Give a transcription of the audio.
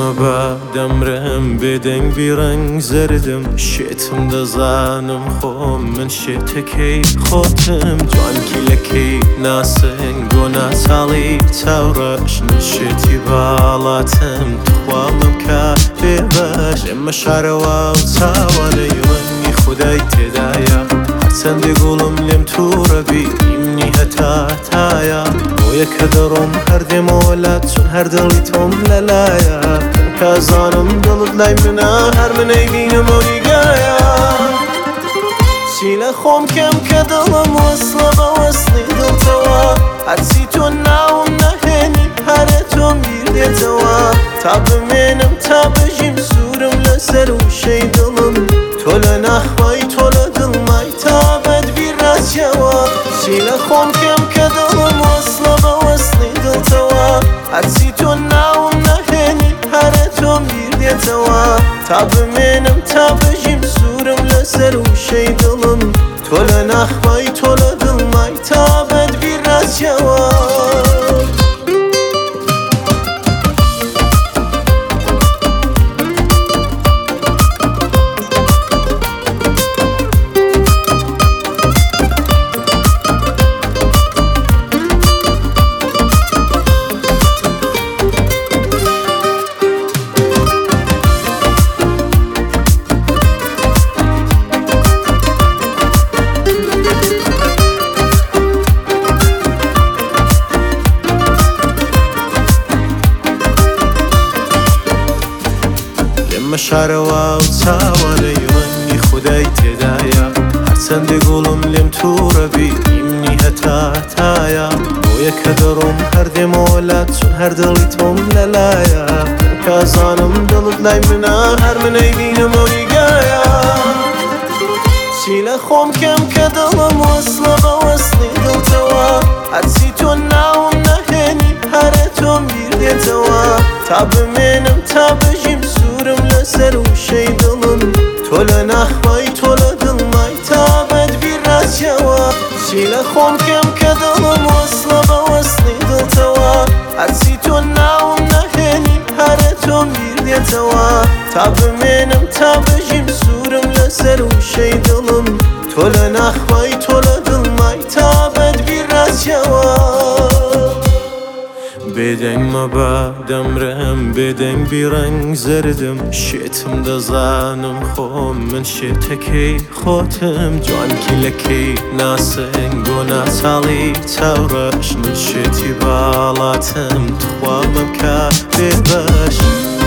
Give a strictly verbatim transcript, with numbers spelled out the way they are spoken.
بە دەمرم بێدەنگ بیڕەنگ زەردم شێتم دەزانم خۆم من شێتەکەی خۆتم جوانگیلەکەی ناسنگ و ناچاڵی چاوڕەش من شێتی باڵاتم توخوامم کا بێبەش ئێمە شارەوە و چاوانەی ڕەنگی خودای تێدایە هەرچەندێ گوڵم لێم تووڕەبی ئیمنی هەتا تایە بۆیە کە دەڕۆم هەردێمەوە لات چون هەر دڵی تۆم لەلایە کازانم دڵت لای منە هەر منەی بینمە نیگایە چی لە خۆم کەم کە دڵم وەسڵە بە وەسڵی دڵتەوە هەرچی تۆ ناوم نەهێنی هەرە تۆم بیر دێتەوە تا بمێنم تا بژیم سوورم لەسەر وشەی دڵم تۆ لە ناخوای تۆ لە دڵمای تا بەدبیر ڕاستیەوە چی لە خۆم کەم کە دڵم وەسڵە بە وەسڵی دڵتەوە هەرچی تۆ ناوم نەهێنی هەرە تۆم بیر دێتەوە تا بمێنم تا بژیم سوورم لەسەر وشەی دڵم تۆ لە ناخوای تۆ لە دڵمای تا بەدبیر ڕاستیەوە ئێمە شارەوە و چاوانەی ڕەنگی خودای تێدایە هەرچەندێ گوڵم لێم تووڕەبی ئیمنی هەتا تایە بۆیە کە دەڕۆم هەردێمەوە لات چون هەر دڵی تۆم لەلایە کازانم دڵت لای منە هەر منەی بینمە نیگایە چی لە خۆم کەم کە دڵم وەسڵە بە وەسڵی دڵتەوە هەرچی تۆ ناوم نەهێنی هەرە تۆم بیر دێتەوە تا بمێنم تا بژیم سوورم لەسەر وشەی دڵم تۆ لە ناخوای تۆ لە دڵمای تا بەدبیر ڕاستیەوە چی لە خۆم کەم کە دڵم وەسڵە بە وەسڵی دڵتەوە هەرچی تۆ ناوم نەهێنی هەرە تۆم بیر دێتەوە تا بمێنم تا بژیم سوورم لەسەر وشەی دڵم تۆ لە ناخوای تۆ لە دڵمای تا بەدبیر ڕاستیەوە بێدەنگ مەبە دەمرم بێدەنگ بیڕەنگ زەردم شێتم دەزانم خۆم من شێتەکەی خۆتم جوانگیلەکەی ناسنگ و ناچاڵی چاوڕەش من شێتی باڵاتم توخوامم کا بێبەش